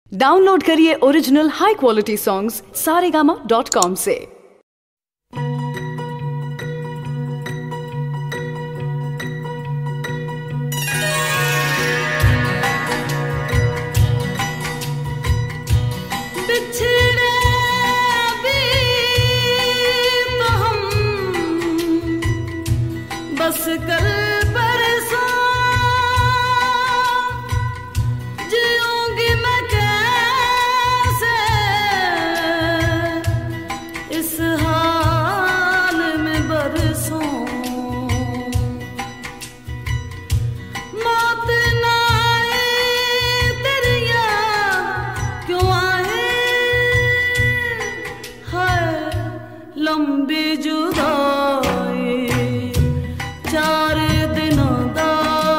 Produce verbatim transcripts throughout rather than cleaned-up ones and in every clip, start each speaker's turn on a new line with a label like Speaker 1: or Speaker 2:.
Speaker 1: Download करिए original high quality songs Saregama dot com से।
Speaker 2: बिछड़े भी तो हम बस कल परसों जीऊंगी मैं कैसे इस हाल में बरसों। मौत ना आए तेरी याद क्यों आए हाय लंबी जुदाई चार दिनों दा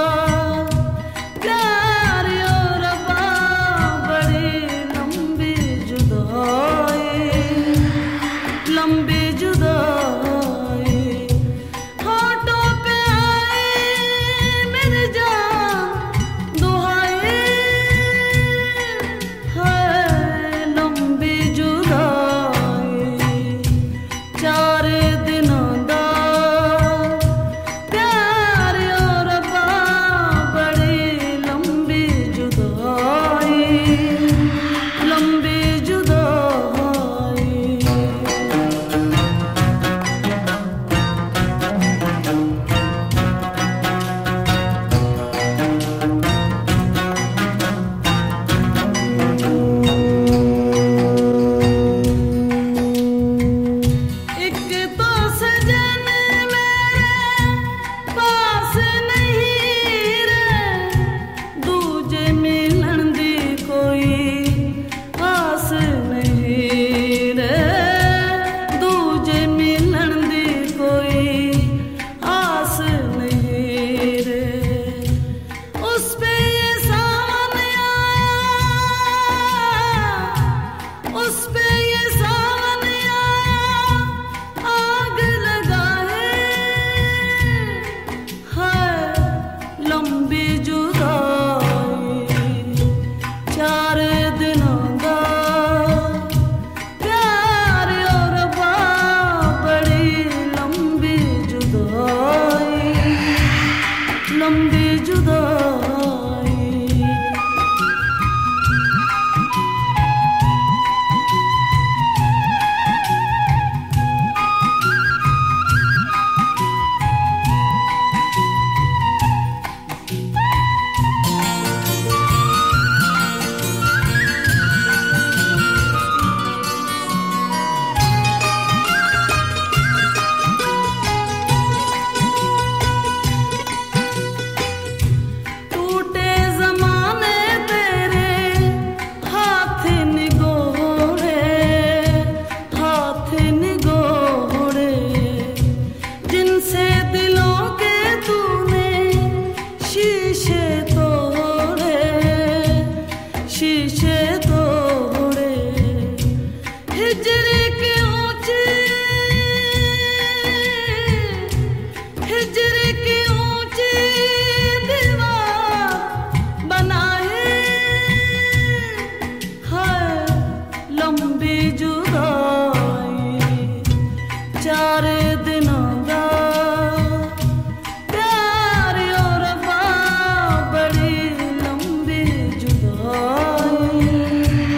Speaker 2: प्यार और रब्बा बड़ी लंबी जुदाई लंबी जुदाई होठों पे आए मेरी जान दुहाई है लंबी जुदाई चार दिनों दा प्यार और रब्बा बड़ी लंबी जुदाई लंबी जुदाई। एक तो सजन मेरे पास नहीं रे दूजे मिलन दी कोई आस नहीं रे दूजे मिलन दी कोई आस नहीं रे। उस पे ये सावन आया उस पे ये सावन आया आग लगाए है लंबी जुदाई चार दिनों दा प्यार और रब्बा बड़ी लंबी जुदाई लंबी जुदाई। टूटे ज़माने तेरे हाथ निगोड़े हाथ निगोड़े जिनसे दिलों के तूने शीशे तोड़े शीशे तोड़े। हिजरी की ऊंची हिजरी की ऊंची दीवार बनाए है लंबी जुदाई चार दिनों दा प्यार और रब्बा बड़ी लंबी जुदाई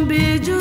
Speaker 2: लंबी जुदाई